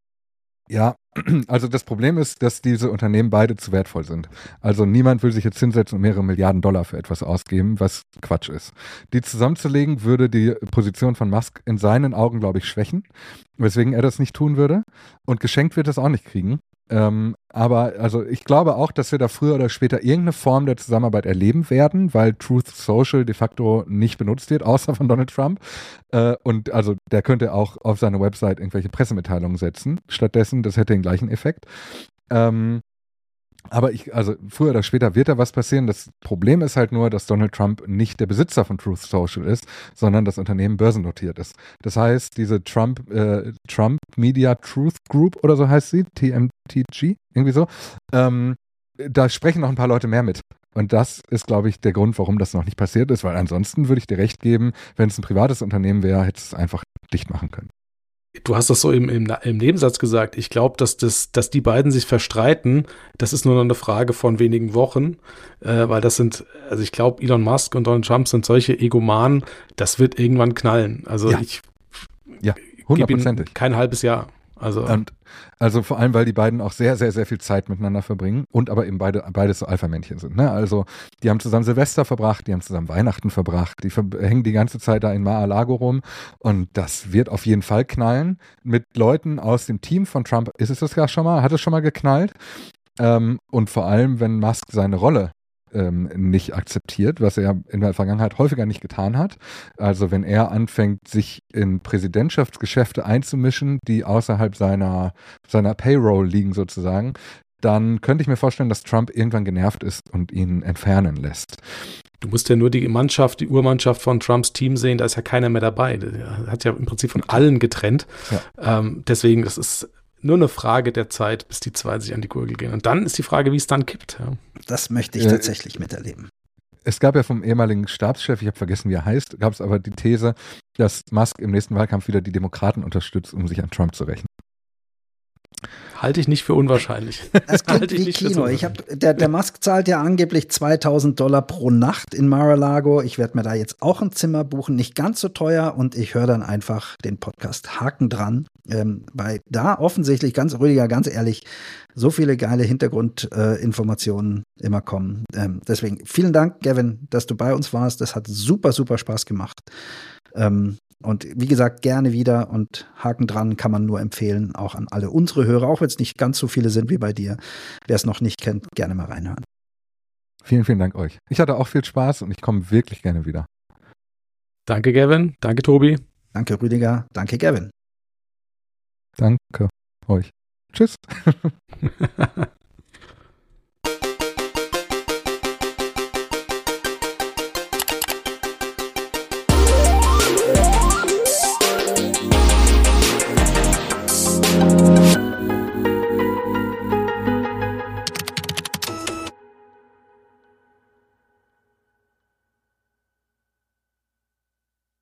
S4: Ja, also das Problem ist, dass diese Unternehmen beide zu wertvoll sind. Also niemand will sich jetzt hinsetzen und mehrere Milliarden Dollar für etwas ausgeben, was Quatsch ist. Die zusammenzulegen würde die Position von Musk in seinen Augen, glaube ich, schwächen, weswegen er das nicht tun würde. Und geschenkt wird er es auch nicht kriegen. Aber also ich glaube auch, dass wir da früher oder später irgendeine Form der Zusammenarbeit erleben werden, weil Truth Social de facto nicht benutzt wird, außer von Donald Trump. Und also der könnte auch auf seine Website irgendwelche Pressemitteilungen setzen. Stattdessen, das hätte den gleichen Effekt. Aber also früher oder später wird da was passieren. Das Problem ist halt nur, dass Donald Trump nicht der Besitzer von Truth Social ist, sondern das Unternehmen börsennotiert ist. Das heißt, diese Trump Media Truth Group oder so heißt sie, TMTG, irgendwie so, da sprechen noch ein paar Leute mehr mit. Und das ist, glaube ich, der Grund, warum das noch nicht passiert ist, weil ansonsten würde ich dir recht geben, wenn es ein privates Unternehmen wäre, hätte es einfach dicht machen können.
S1: Du hast das so im Nebensatz gesagt. Ich glaube, dass die beiden sich verstreiten, das ist nur noch eine Frage von wenigen Wochen, weil also ich glaube, Elon Musk und Donald Trump sind solche Egomanen, das wird irgendwann knallen. Also
S4: ja.
S1: ich
S4: ja,
S1: gebe ihnen kein halbes Jahr.
S4: Also vor allem, weil die beiden auch sehr, sehr, sehr viel Zeit miteinander verbringen und aber eben beides so Alpha-Männchen sind. Ne? Also die haben zusammen Silvester verbracht, die haben zusammen Weihnachten verbracht, die hängen die ganze Zeit da in Mar-a-Lago rum und das wird auf jeden Fall knallen. Mit Leuten aus dem Team von Trump ist es das ja schon mal, hat es schon mal geknallt. Und vor allem, wenn Musk seine Rolle nicht akzeptiert, was er in der Vergangenheit häufiger nicht getan hat. Also wenn er anfängt, sich in Präsidentschaftsgeschäfte einzumischen, die außerhalb seiner Payroll liegen sozusagen, dann könnte ich mir vorstellen, dass Trump irgendwann genervt ist und ihn entfernen lässt.
S1: Du musst ja nur die Urmannschaft von Trumps Team sehen, da ist ja keiner mehr dabei. Der hat ja im Prinzip von allen getrennt. Ja. Deswegen, das ist nur eine Frage der Zeit, bis die zwei sich an die Gurgel gehen. Und dann ist die Frage, wie es dann kippt. Ja.
S2: Das möchte ich tatsächlich miterleben.
S4: Es gab ja vom ehemaligen Stabschef, ich habe vergessen, wie er heißt, gab es aber die These, dass Musk im nächsten Wahlkampf wieder die Demokraten unterstützt, um sich an Trump zu rächen.
S1: Halte ich nicht für unwahrscheinlich.
S2: Das klingt wie Kino. Der Musk zahlt ja angeblich $2.000 pro Nacht in Mar-a-Lago. Ich werde mir da jetzt auch ein Zimmer buchen, nicht ganz so teuer, und ich höre dann einfach den Podcast Haken dran, weil da offensichtlich, Rüdiger, ganz ehrlich, so viele geile Hintergrundinformationen immer kommen. Deswegen vielen Dank, Gavin, dass du bei uns warst. Das hat super, super Spaß gemacht. Und wie gesagt, gerne wieder, und Haken dran kann man nur empfehlen, auch an alle unsere Hörer, auch wenn es nicht ganz so viele sind wie bei dir. Wer es noch nicht kennt, gerne mal reinhören.
S4: Vielen, vielen Dank euch. Ich hatte auch viel Spaß und ich komme wirklich gerne wieder.
S1: Danke, Gavin. Danke, Tobi.
S2: Danke, Rüdiger. Danke, Gavin.
S4: Danke euch. Tschüss.